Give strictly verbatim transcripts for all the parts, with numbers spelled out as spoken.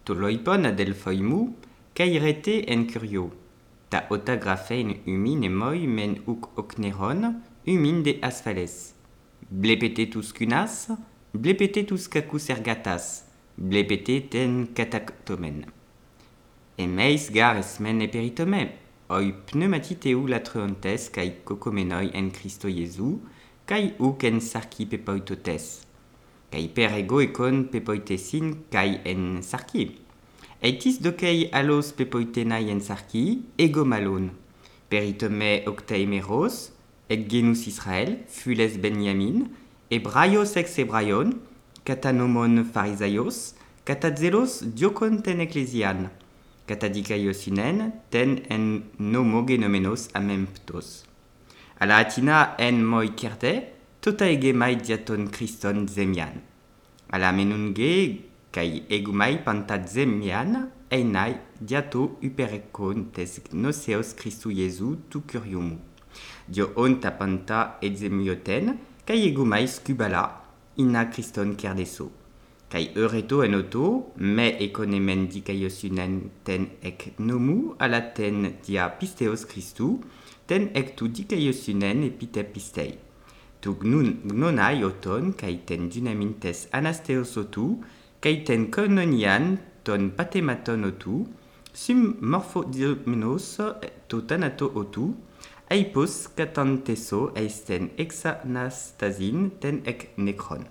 Toloipon adelphoimu, cairete en curio. Ta ota graphein humin emoi men uk okneron, humin de asphales. Blepetetus cunas, blepetetus cacus ergatas, blepete ten catactomen. Emeis gar esmen eperitome, oi pneumatiteu latreontes kai cocomenoi en Christo Jesu, kai uc en sarki pepoitotes. Kai per ego econ pepoitesin kai en sarki. Eitis docei alos pepoitenai en sarki, ego malon. Peritome octaimeros, et genus Israel, fules Benjamin, ebraios ex ebraion, catanomon pharisaios, catatzelos diocon ten ecclesian, catadicaiosinen ten en nomogenomenos amemptos. A la atina en moi certe, tota ege mai diaton Christon zemian. A la menunge, kai egumai pantat zemian, einai diato uperecon tes gnoseos Christu Jesu tu curiumu. Dio on tapanta et zemioten, kai egumai scubala, inna Christon kerdeso. Kai eureto en oto, me econemen dicaiosunen ten ec nomu ala ten dia pisteos Christu, ten ec tu dicaiosunen epite pistei. Tu gnonai oton, kai ten dynamintes anasteos otu, kai ten kononian ton patematon otu, sum morphodiomenos to tanato otu, aipos catanteso eisten exanastasin ten ec necron.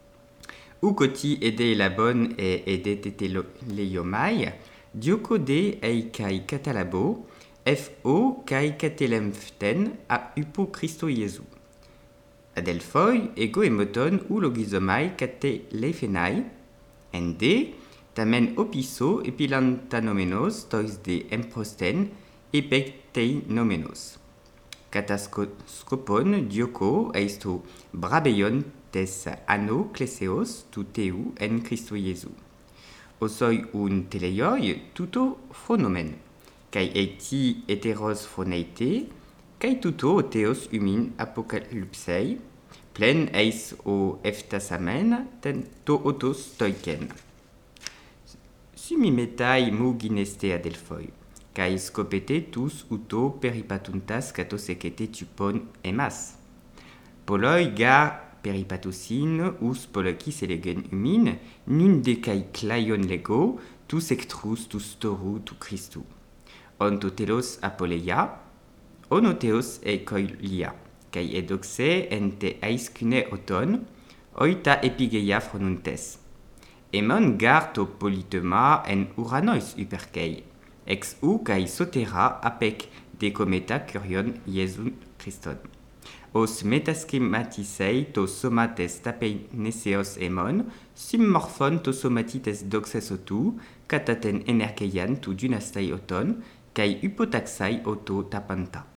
Ucoti ede la bonne e ede teteleomai, diocode ei kai catalabo, fo kai catelemften a upo Christo Jesu. Adelphoi ego emoton ou logizomai catelefenai, ende tamen opiso epilantanomenos tois de emprosten epectei nomenos. Catascopon dioco eisto brabeion tes anno cleseos tu teu en Christo Jesu. Osoi un teleioi tuto phronomen, kai eti heteros phroneite, kai tuto o theos humin apocalypsei, plen eis o eftasamen ten to otos toiken. Sumimetai mu gineste adelphoi, kai scopete tous uto peripatuntas catos ecete tupon emas. Poloi gar peripatusin us polocis elegen humin, nun de kai claion lego, tous ectrus, tous toru, tu Christu. Ontotelos apoleia, onoteos e coilia, kai edoxe ente aiscune oton, oita epigeia fronuntes. Emon gar to politema en uranois uperkei, ex u kai sotera apec de cometa curion Iesu Christon. Os metaschematisei to somates tapeineseos emon, summorphon to somatites doxesotu, cataten energeian tu dynastai oton, kai hypotaxai auto tapanta.